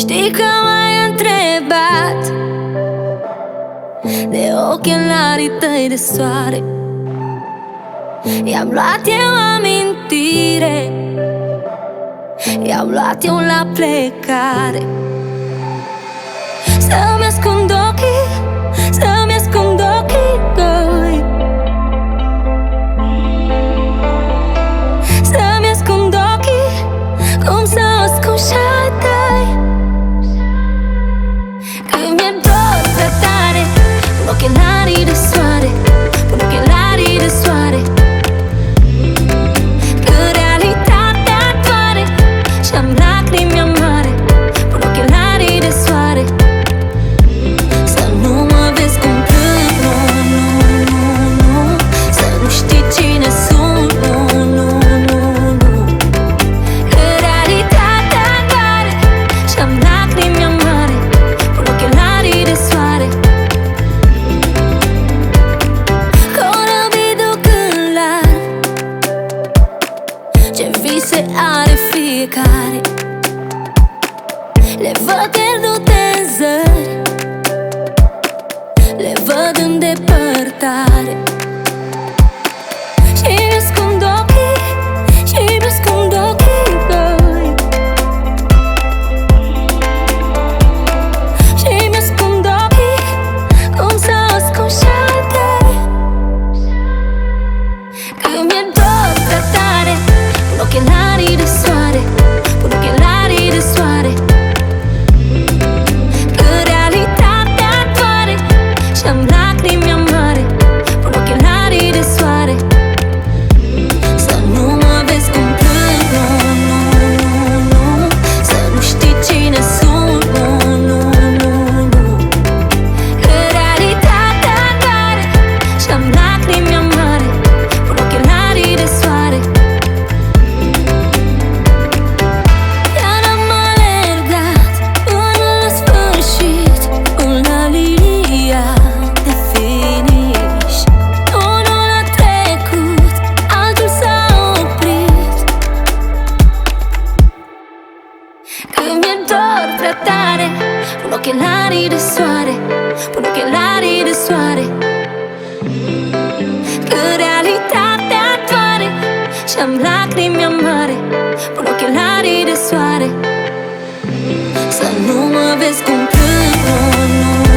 Știi că m-ai întrebat de ochelarii tăi de soare. I-am luat eu amintire, i-am luat eu la plecare. Să-mi ascund ochii, să-mi ascund ochii tăi, să-mi ascund ochii, cum să ascund și-ai tăi. Când mi-e dor prea tare, pun ochelarii de soare, pun ochelarii de soare. Când realitatea doare și-am lacrimi amare, pun ochelarii de soare. Să nu mă vezi cum plâng, nu, nu, nu, nu. Să nu știi cine sunt, nu, nu, nu, nu. Când realitatea doare și-am lacrimi amare, pun ochelarii de soare. Corăbidul când larg, ce vise are fiecare, le văd pierdute în zări, le văd în depărtare. Și-mi ascund ochii, și-mi ascund ochii tăi, și-mi ascund ochii, cum să ascund și-ai tăi. Când mi-e dor prea tare, pun ochelarii de soare, pun ochelarii de soare. Când realitatea doare și-am lacrimi amare, pun ochelarii de soare. Să nu mă vezi cum plâng, nu, nu, nu, nu. Să nu știi cine sunt, nu, nu, nu, nu. Când realitatea doare și-am lacrimi amare, pun ochelarii de soare. Iar am alergat până la sfârșit, până la linia de finish. Unul a trecut, altul s-a oprit. Când mi-e dor prea tare, pun ochelarii de soare, pun ochelarii de soare. Când realitatea doare și-am lacrimi amare, pun ochelarii de soare. Să nu mă vezi cum plâng, nu, nu.